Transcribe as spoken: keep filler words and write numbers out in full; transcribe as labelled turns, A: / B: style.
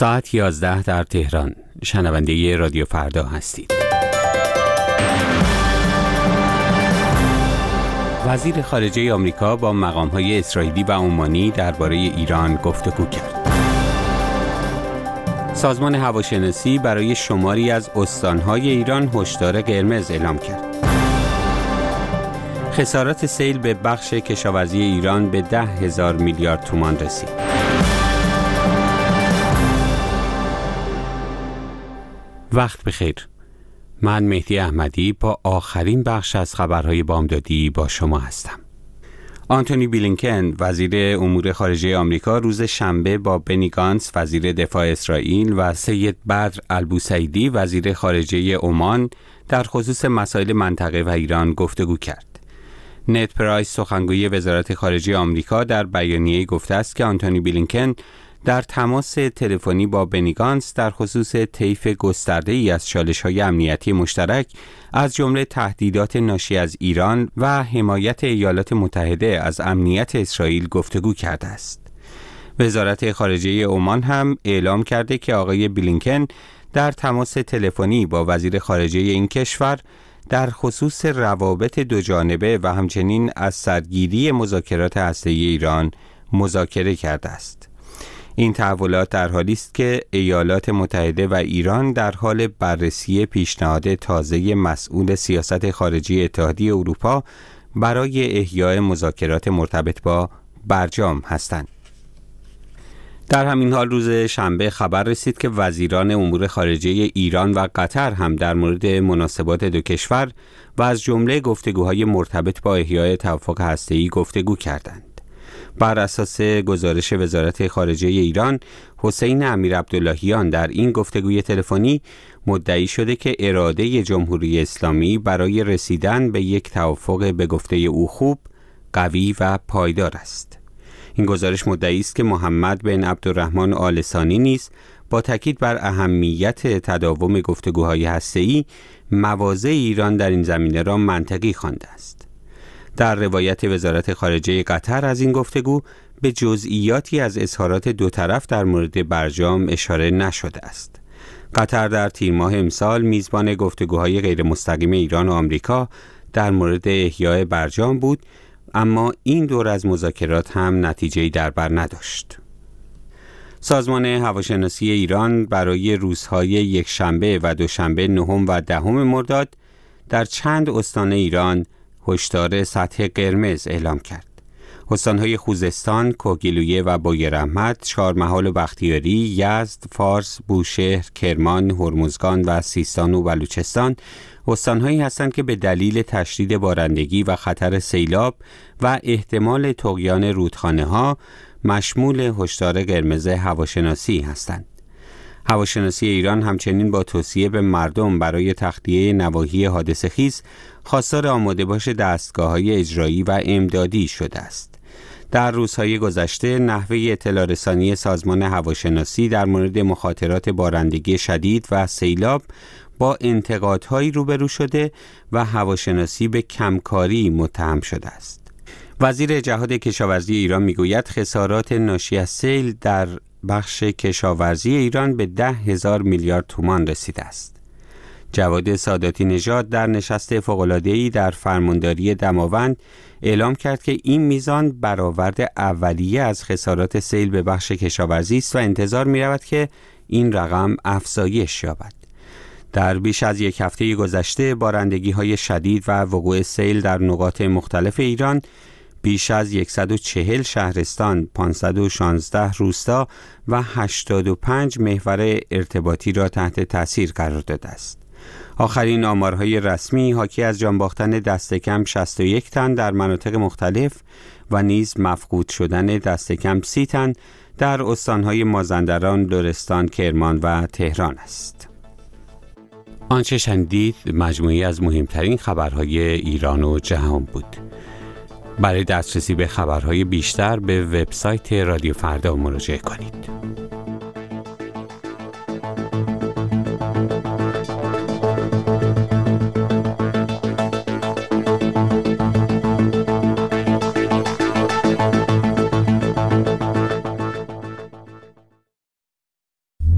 A: ساعت یازده در تهران. شنونده رادیو فردا هستید. وزیر خارجه آمریکا با مقام‌های اسرائیلی و عمانی درباره ایران گفتگو کرد. سازمان هواشناسی برای شماری از استان‌های ایران هشدار قرمز اعلام کرد. خسارات سیل به بخش کشاورزی ایران به ده هزار میلیارد تومان رسید. وقت بخیر. من مهدی احمدی با آخرین بخش از خبرهای بامدادی با شما هستم. آنتونی بلینکن وزیر امور خارجه آمریکا روز شنبه با بنی گانتس وزیر دفاع اسرائیل و سید بدر البوسیدی وزیر خارجه عمان در خصوص مسائل منطقه و ایران گفتگو کرد. نت پرایس سخنگوی وزارت خارجه آمریکا در بیانیه‌ای گفته است که آنتونی بلینکن در تماس تلفنی با بنی گانتس در خصوص طیف گسترده‌ای از چالش‌های امنیتی مشترک از جمله تهدیدات ناشی از ایران و حمایت ایالات متحده از امنیت اسرائیل گفتگو کرده است. وزارت خارجه عمان هم اعلام کرده که آقای بلینکن در تماس تلفنی با وزیر خارجه این کشور در خصوص روابط دوجانبه و همچنین از سرگیری مذاکرات هسته‌ای ایران مذاکره کرده است. این تحولات در حالی است که ایالات متحده و ایران در حال بررسی پیشنهاد تازه مسئول سیاست خارجی اتحادیه اروپا برای احیای مذاکرات مرتبط با برجام هستند. در همین حال روز شنبه خبر رسید که وزیران امور خارجه ایران و قطر هم در مورد مناسبات دو کشور و از جمله گفتگوهای مرتبط با احیای توافق هسته‌ای گفتگو کردند. بر اساس گزارش وزارت خارجه ایران، حسین امیرعبداللهیان در این گفتگوی تلفنی مدعی شده که اراده جمهوری اسلامی برای رسیدن به یک توافق به گفته او خوب، قوی و پایدار است. این گزارش مدعی است که محمد بن عبدالرحمن آل ثانی نیز با تاکید بر اهمیت تداوم گفتگوهای هسته‌ای، مواضع ایران در این زمینه را منطقی خوانده است. در روایت وزارت خارجه قطر از این گفتگو به جزئیاتی از اظهارات دو طرف در مورد برجام اشاره نشده است. قطر در تیر ماه امسال میزبان گفتگوهای غیر مستقیم ایران و آمریکا در مورد احیای برجام بود، اما این دور از مذاکرات هم نتیجه‌ای در بر نداشت. سازمان هواشناسی ایران برای روزهای یکشنبه و دوشنبه نهم و دهم مرداد در چند استان ایران هشدار سطح قرمز اعلام کرد. استان‌های خوزستان، کوهگیلویه و بویراحمد، چهارمحال و بختیاری، یزد، فارس، بوشهر، کرمان، هرمزگان و سیستان و بلوچستان استان‌هایی هستند که به دلیل تشدید بارندگی و خطر سیلاب و احتمال طغیان رودخانه‌ها مشمول هشدار قرمز هواشناسی هستند. هواشناسی ایران همچنین با توصیه به مردم برای تخلیه نواحی حادثه‌خیز خواستار آماده باش دستگاه‌های اجرایی و امدادی شده است. در روزهای گذشته نحوه اطلاع رسانی سازمان هواشناسی در مورد مخاطرات بارندگی شدید و سیلاب با انتقادهایی روبرو شده و هواشناسی به کمکاری متهم شده است. وزیر جهاد کشاورزی ایران میگوید خسارات ناشی از سیل در بخش کشاورزی ایران به ده هزار میلیارد تومان رسیده است. جواد ساداتی نژاد در نشست فوق‌العاده‌ای در فرمانداری دماوند اعلام کرد که این میزان برآورد اولیه از خسارات سیل به بخش کشاورزی است و انتظار می‌رود که این رقم افزایش یابد. در بیش از یک هفته گذشته بارندگی‌های شدید و وقوع سیل در نقاط مختلف ایران بیش از صد و چهل شهرستان، پانصد و شانزده روستا و هشتاد و پنج محور ارتباطی را تحت تأثیر قرار داده است. آخرین آمارهای رسمی حاکی از جان باختن دست کم شصت و یک تن در مناطق مختلف و نیز مفقود شدن دست کم سی تن در استانهای مازندران، لرستان، کرمان و تهران است. آنچه شنیدید مجموعی از مهمترین خبرهای ایران و جهان بود. برای دسترسی به خبرهای بیشتر به وبسایت رادیو فردا مراجعه کنید.